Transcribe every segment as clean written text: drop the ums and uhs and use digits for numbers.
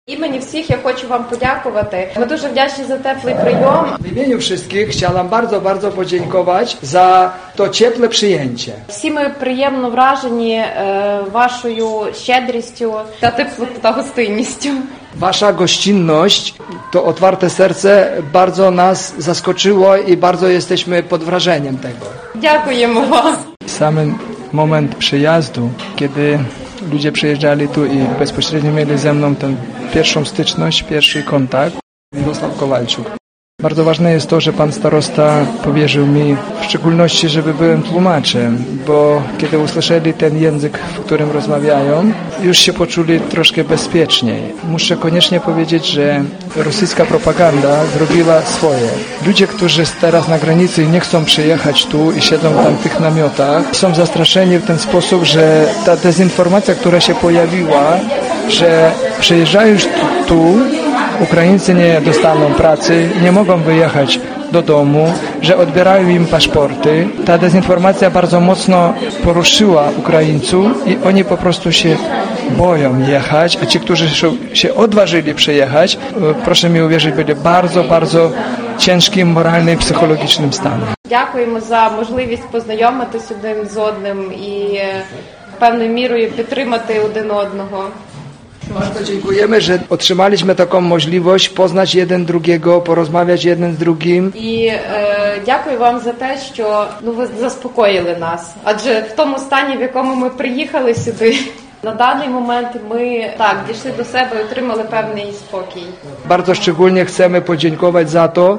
Імені всіх я хочу вам подякувати. Ми дуже вдячні за теплий прийом. W imieniu wszystkich chciałam bardzo, bardzo podziękować za to ciepłe przyjęcie. Всі ми приємно вражені вашою щедрістю та гостинністю. Wasza gościnność, to otwarte serce bardzo nas zaskoczyło i bardzo jesteśmy pod wrażeniem tego. Dякуємо вам. Sam moment przyjazdu, kiedy ludzie przyjeżdżali tu i bezpośrednio mieli ze mną tę pierwszą styczność, pierwszy kontakt. Mirosław Kowalczuk. Bardzo ważne jest to, że pan starosta powierzył mi w szczególności, żeby byłem tłumaczem, bo kiedy usłyszeli ten język, w którym rozmawiają, już się poczuli troszkę bezpieczniej. Muszę koniecznie powiedzieć, że rosyjska propaganda zrobiła swoje. Ludzie, którzy teraz na granicy nie chcą przyjechać tu i siedzą tam w tych namiotach, są zastraszeni w ten sposób, że ta dezinformacja, która się pojawiła, że przyjeżdżając tu, Ukraińcy nie dostaną pracy, nie mogą wyjechać do domu, że odbierają im paszporty. Ta dezinformacja bardzo mocno poruszyła Ukraińców i oni po prostu się boją jechać, a ci, którzy się odważyli przyjechać, proszę mi uwierzyć, byli bardzo, bardzo ciężkim moralnym i psychologicznym stanem. Дякуємо за можливість познайомитись один з одним і певною мірою підтримати один одного. Bardzo dziękujemy, że otrzymaliśmy taką możliwość poznać jeden drugiego, porozmawiać jeden z drugim. І дякую вам за те, що ви заспокоїли нас. Адже в тому стані, в якому ми приїхали сюди, на даний момент ми дійшли до себе і отримали певний спокій. Bardzo szczególnie chcemy podziękować za to,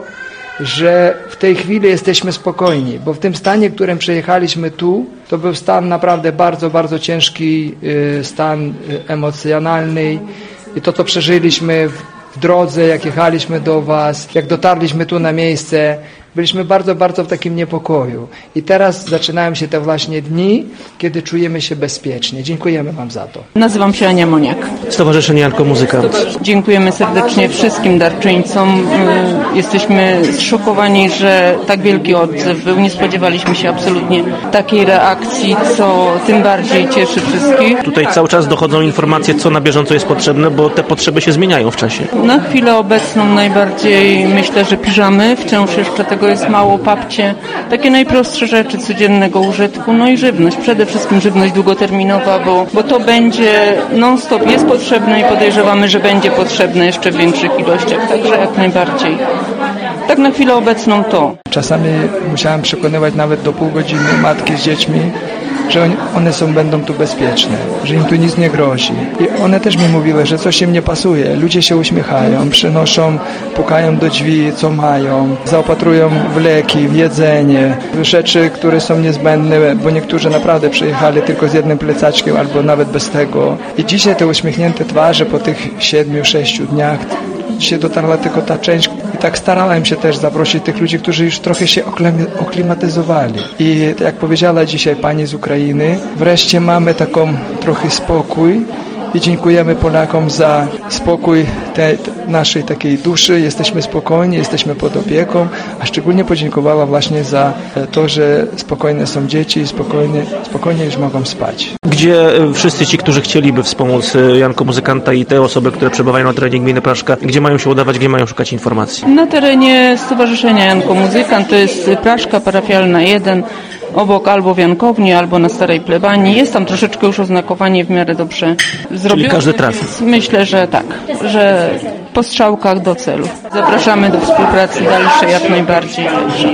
że w tej chwili jesteśmy spokojni, bo w tym stanie, w którym przyjechaliśmy tu, to był stan naprawdę bardzo, bardzo ciężki, stan emocjonalny i to, co przeżyliśmy w drodze, jak jechaliśmy do was, jak dotarliśmy tu na miejsce, byliśmy bardzo, bardzo w takim niepokoju. I teraz zaczynają się te właśnie dni, kiedy czujemy się bezpiecznie. Dziękujemy wam za to. Nazywam się Ania Moniak. Stowarzyszenie Janko Muzykant. Dziękujemy serdecznie wszystkim darczyńcom. Jesteśmy zszokowani, że tak wielki odzew był. Nie spodziewaliśmy się absolutnie takiej reakcji, co tym bardziej cieszy wszystkich. Tutaj cały czas dochodzą informacje, co na bieżąco jest potrzebne, bo te potrzeby się zmieniają w czasie. Na chwilę obecną najbardziej myślę, że piżamy. Wciąż jeszcze tego jest mało, papcie. Takie najprostsze rzeczy codziennego użytku. No i żywność. Przede wszystkim żywność długoterminowa, bo to będzie non-stop jest potrzebne i podejrzewamy, że będzie potrzebne jeszcze w większych ilościach. Także jak najbardziej. Tak na chwilę obecną to. Czasami musiałem przekonywać nawet do pół godziny matki z dziećmi, że one będą tu bezpieczne, że im tu nic nie grozi. I one też mi mówiły, że coś im nie pasuje. Ludzie się uśmiechają, przynoszą, pukają do drzwi, co mają, zaopatrują w leki, w jedzenie, w rzeczy, które są niezbędne, bo niektórzy naprawdę przyjechali tylko z jednym plecaczkiem albo nawet bez tego. I dzisiaj te uśmiechnięte twarze po tych 7-6 dniach się dotarła tylko ta część i tak starałem się też zaprosić tych ludzi, którzy już trochę się aklimatyzowali. I jak powiedziała dzisiaj pani z Ukrainy, wreszcie mamy taką trochę spokój i dziękujemy Polakom za spokój naszej takiej duszy. Jesteśmy spokojni, jesteśmy pod opieką, a szczególnie podziękowała właśnie za to, że spokojne są dzieci i spokojnie już mogą spać. Gdzie wszyscy ci, którzy chcieliby wspomóc Janko Muzykanta i te osoby, które przebywają na terenie gminy Praszka, gdzie mają się udawać, gdzie mają szukać informacji? Na terenie Stowarzyszenia Janko Muzykant, to jest Praszka Parafialna 1, obok albo w Jankowni, albo na Starej Plebanii. Jest tam troszeczkę już oznakowanie w miarę dobrze zrobione. Czyli każdy trafi. Myślę, że tak, że po strzałkach do celu. Zapraszamy do współpracy dalszej jak najbardziej.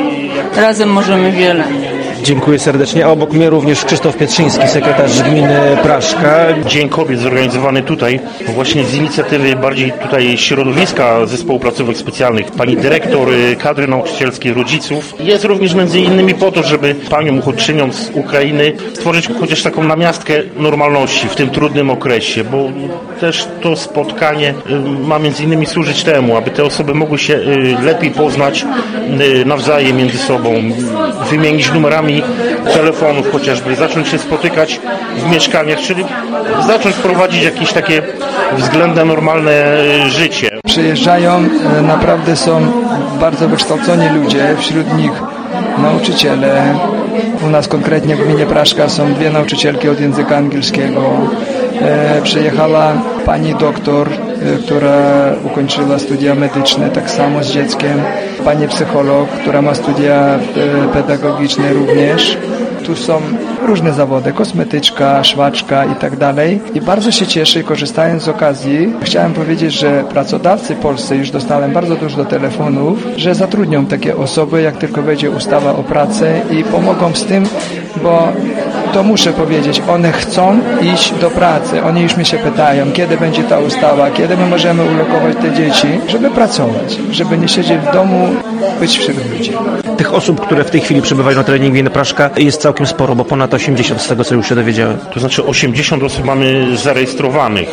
Razem możemy wiele. Dziękuję serdecznie. A obok mnie również Krzysztof Pietrzyński, sekretarz gminy Praszka. Dzień Kobiet zorganizowany tutaj właśnie z inicjatywy bardziej tutaj środowiska Zespołu Placówek Specjalnych, pani dyrektor, kadry nauczycielskiej, rodziców. Jest również między innymi po to, żeby paniom uchodźczyniom z Ukrainy stworzyć chociaż taką namiastkę normalności w tym trudnym okresie, bo też to spotkanie ma między innymi służyć temu, aby te osoby mogły się lepiej poznać nawzajem między sobą, wymienić numerami telefonów chociażby, zacząć się spotykać w mieszkaniach, czyli zacząć prowadzić jakieś takie względnie normalne życie. Przyjeżdżają, naprawdę są bardzo wykształconi ludzie, wśród nich nauczyciele. U nas konkretnie w gminie Praszka są 2 nauczycielki od języka angielskiego. Przyjechała pani doktor która ukończyła studia medyczne, tak samo z dzieckiem. Pani psycholog, która ma studia pedagogiczne również. Tu są różne zawody, kosmetyczka, szwaczka i tak dalej. I bardzo się cieszę, korzystając z okazji, chciałem powiedzieć, że pracodawcy polscy, już dostałem bardzo dużo telefonów, że zatrudnią takie osoby, jak tylko wejdzie ustawa o pracę i pomogą z tym, bo to muszę powiedzieć, one chcą iść do pracy. Oni już mnie się pytają, kiedy będzie ta ustawa, kiedy my możemy ulokować te dzieci, żeby pracować, żeby nie siedzieć w domu, być wśród ludzi. Tych osób, które w tej chwili przebywają na terenie gminy Praszka, jest całkiem sporo, bo ponad 80 z tego, co już się dowiedziałem. To znaczy 80 osób mamy zarejestrowanych,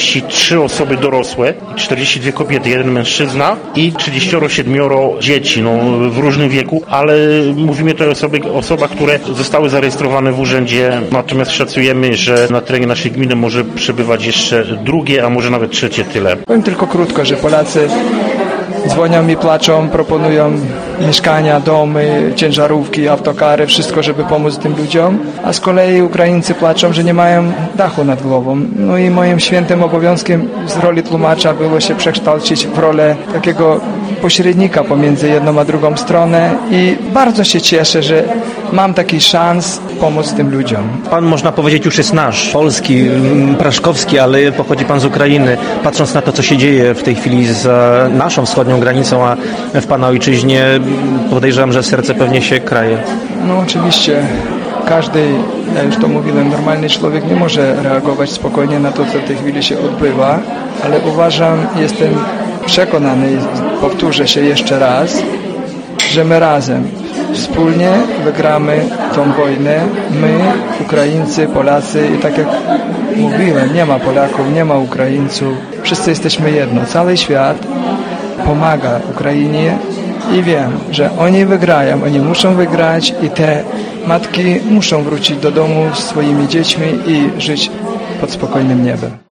43 osoby dorosłe, 42 kobiety, 1 mężczyzna i 37 dzieci, no, w różnym wieku, ale mówimy tutaj o osobach, które zostały zarejestrowane w urzędzie, natomiast szacujemy, że na terenie naszej gminy może przebywać jeszcze drugie, a może nawet trzecie tyle. Powiem tylko krótko, że Polacy dzwonią mi, placzą, proponują mieszkania, domy, ciężarówki, autokary, wszystko, żeby pomóc tym ludziom, a z kolei Ukraińcy płaczą, że nie mają dachu nad głową. No i moim świętym obowiązkiem z roli tłumacza było się przekształcić w rolę takiego pośrednika pomiędzy jedną a drugą stronę i bardzo się cieszę, że mam taki szans pomóc tym ludziom. Pan, można powiedzieć, już jest nasz, polski, praszkowski, ale pochodzi pan z Ukrainy. Patrząc na to, co się dzieje w tej chwili za naszą wschodnią granicą, a w pana ojczyźnie, podejrzewam, że serce pewnie się kraje. No oczywiście. Każdy, ja już to mówiłem, normalny człowiek nie może reagować spokojnie na to, co w tej chwili się odbywa, ale uważam, jestem przekonany, powtórzę się jeszcze raz, że my razem, wspólnie wygramy tą wojnę. My, Ukraińcy, Polacy i tak jak mówiłem, nie ma Polaków, nie ma Ukraińców. Wszyscy jesteśmy jedno. Cały świat pomaga Ukrainie i wiem, że oni wygrają, oni muszą wygrać i te matki muszą wrócić do domu z swoimi dziećmi i żyć pod spokojnym niebem.